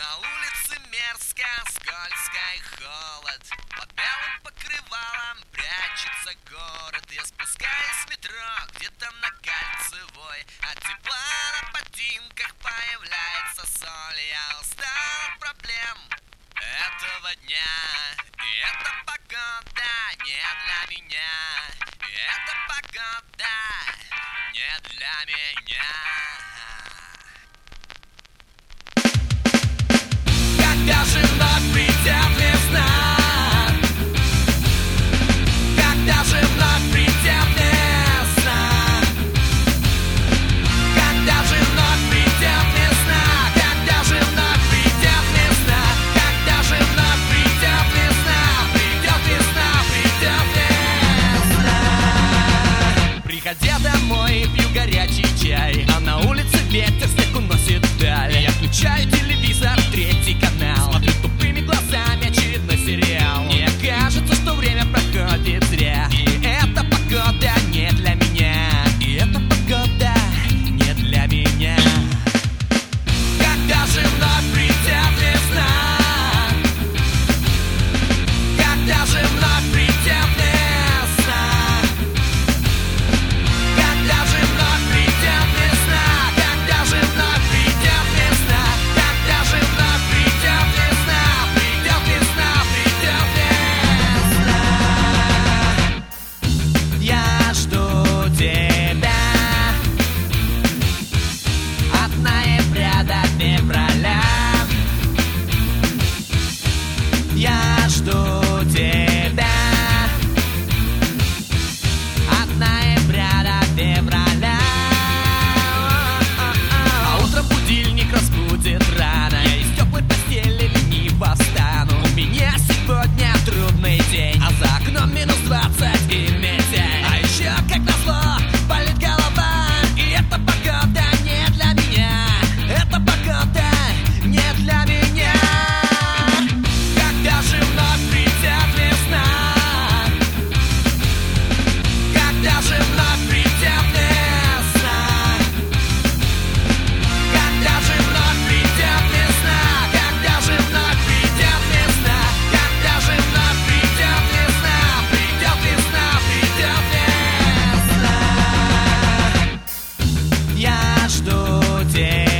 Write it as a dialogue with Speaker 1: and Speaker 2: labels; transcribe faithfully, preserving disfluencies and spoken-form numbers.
Speaker 1: На улице мерзко, скользко и холод. Под белым покрывалом прячется город. Я спускаюсь в метро, где-то на Кольцевой. От тепла на ботинках появляется соль. Я устал от проблем этого дня. И эта погода не для меня. И эта погода не для меня. Когда же вновь придет весна? Когда же вновь придет весна? Когда же вновь придет весна? Когда же вновь придет весна? Когда же вновь придет весна? Придет весна, придет весна. Приходя домой, пью горячий чай, а на улице ветер, снег уносит вдаль. Я включаю телевизор, третий канал, смотрю тупыми глазами очередной сериал. Мне кажется, что время проходит зря. И эта погода не для меня. И эта погода не для меня. Когда же вновь придет весна? Когда же вновь придет весна? Когда же вновь придет весна? Когда же вновь придет весна? Когда же вновь придет весна? Придет весна, придет весна. Я жду тебя от ноября до февраля. Я жду тебя от ноября до февраля. А утром будильник разбудит рано. Я из теплой постели лениво встану. У меня сегодня трудный день, а за окном минус двадцать и метель. А еще, как назло, болит голова. И эта погода не для меня. Эта погода не для меня. Когда же вновь придет весна? Когда же вновь придет весна? Когда же вновь придет весна? Когда же вновь придет весна? Когда же вновь придет весна? Придет весна, придет весна. Я жду тебя.